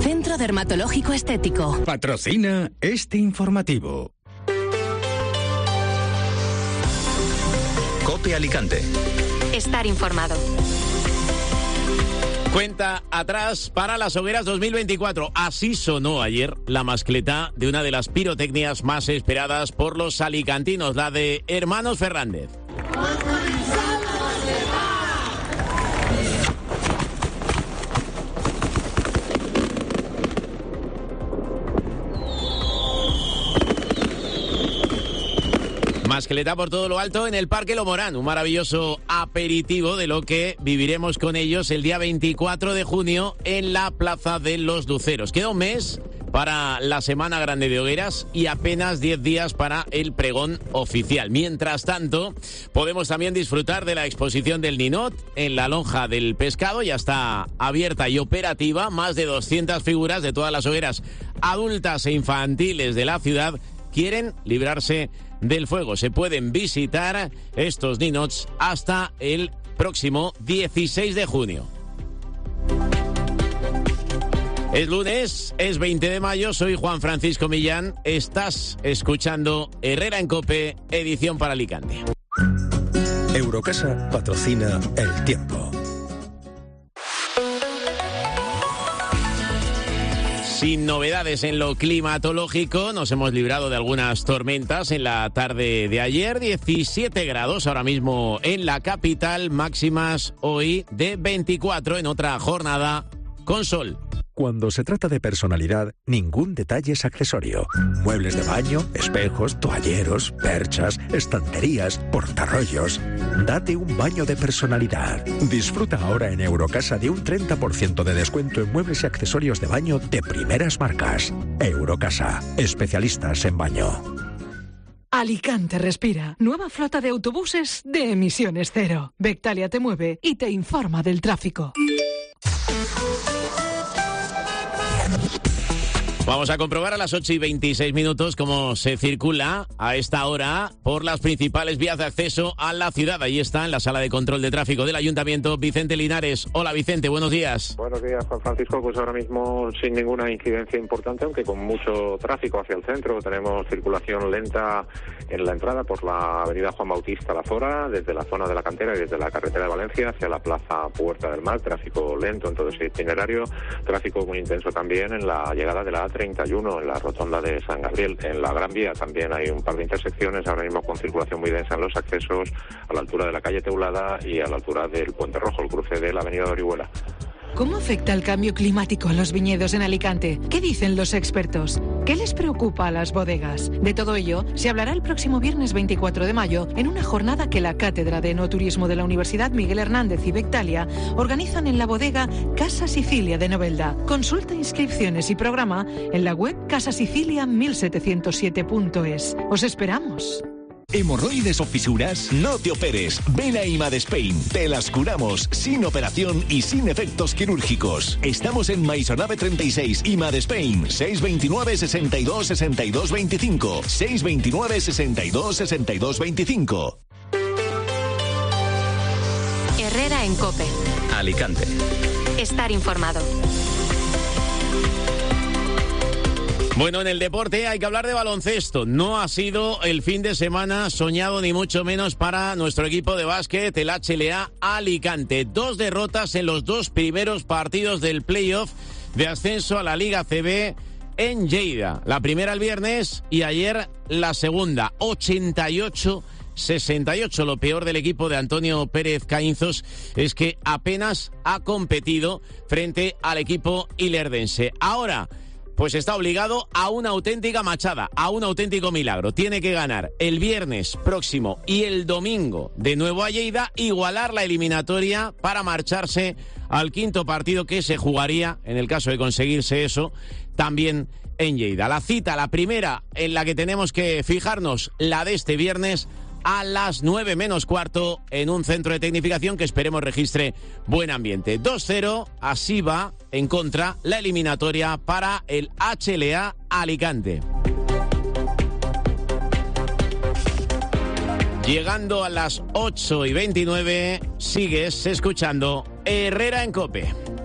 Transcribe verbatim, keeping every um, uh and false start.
Centro Dermatológico Estético. Patrocina este informativo. COPE Alicante. Estar informado. Cuenta atrás para las hogueras dos mil veinticuatro. Así sonó ayer la mascleta de una de las pirotecnias más esperadas por los alicantinos, la de Hermanos Fernández. Mascleta por todo lo alto en el Parque Lomorán, un maravilloso aperitivo de lo que viviremos con ellos el día veinticuatro de junio en la Plaza de los Luceros. Queda un mes para la Semana Grande de Hogueras y apenas diez días para el pregón oficial. Mientras tanto, podemos también disfrutar de la exposición del Ninot en la Lonja del Pescado. Ya está abierta y operativa, más de doscientas figuras de todas las hogueras adultas e infantiles de la ciudad quieren librarse del fuego. Se pueden visitar estos ninots hasta el próximo dieciséis de junio. Es lunes, es veinte de mayo, soy Juan Francisco Millán. Estás escuchando Herrera en COPE, edición para Alicante. Eurocasa patrocina El Tiempo. Sin novedades en lo climatológico, nos hemos librado de algunas tormentas en la tarde de ayer. diecisiete grados ahora mismo en la capital, máximas hoy de veinticuatro en otra jornada con sol. Cuando se trata de personalidad, ningún detalle es accesorio. Muebles de baño, espejos, toalleros, perchas, estanterías, portarrollos. Date un baño de personalidad. Disfruta ahora en Eurocasa de un treinta por ciento de descuento en muebles y accesorios de baño de primeras marcas. Eurocasa, especialistas en baño. Alicante respira. Nueva flota de autobuses de emisiones cero. Bectalia te mueve y te informa del tráfico. Vamos a comprobar a las ocho y veintiséis minutos cómo se circula a esta hora por las principales vías de acceso a la ciudad. Ahí está, en la sala de control de tráfico del Ayuntamiento, Vicente Linares. Hola, Vicente, buenos días. Buenos días, Juan Francisco. Pues ahora mismo sin ninguna incidencia importante, aunque con mucho tráfico hacia el centro. Tenemos circulación lenta en la entrada por la avenida Juan Bautista La Zora, desde la zona de la Cantera y desde la carretera de Valencia hacia la plaza Puerta del Mar. Tráfico lento en todo ese itinerario. Tráfico muy intenso también en la llegada de la A treinta y uno, en la rotonda de San Gabriel. En la Gran Vía también hay un par de intersecciones, ahora mismo con circulación muy densa en los accesos a la altura de la calle Teulada y a la altura del Puente Rojo, el cruce de la avenida de Orihuela. ¿Cómo afecta el cambio climático a los viñedos en Alicante? ¿Qué dicen los expertos? ¿Qué les preocupa a las bodegas? De todo ello se hablará el próximo viernes veinticuatro de mayo en una jornada que la Cátedra de Enoturismo de la Universidad Miguel Hernández y Bectalia organizan en la bodega Casa Sicilia de Novelda. Consulta inscripciones y programa en la web casa sicilia mil setecientos siete punto es. ¡Os esperamos! ¿Hemorroides o fisuras? No te operes. Ven a Imadespain. Te las curamos sin operación y sin efectos quirúrgicos. Estamos en Maisonave treinta y seis, Imadespain. seis veintinueve, sesenta y dos, sesenta y dos veinticinco. seis veintinueve, sesenta y dos, sesenta y dos veinticinco. Herrera en COPE. Alicante. Estar informado. Bueno, en el deporte hay que hablar de baloncesto. No ha sido el fin de semana soñado ni mucho menos para nuestro equipo de básquet, el H L A Alicante. Dos derrotas en los dos primeros partidos del playoff de ascenso a la Liga C B en Lleida. La primera el viernes y ayer la segunda, ochenta y ocho sesenta y ocho. Lo peor del equipo de Antonio Pérez Caínzos es que apenas ha competido frente al equipo ilerdense. Ahora, pues está obligado a una auténtica machada, a un auténtico milagro. Tiene que ganar el viernes próximo y el domingo de nuevo a Lleida, igualar la eliminatoria para marcharse al quinto partido que se jugaría, en el caso de conseguirse eso, también en Lleida. La cita, la primera en la que tenemos que fijarnos, la de este viernes, a las nueve menos cuarto en un centro de tecnificación que esperemos registre buen ambiente. dos cero, así va en contra la eliminatoria para el H L A Alicante. Llegando a las ocho y veintinueve, sigues escuchando Herrera en COPE.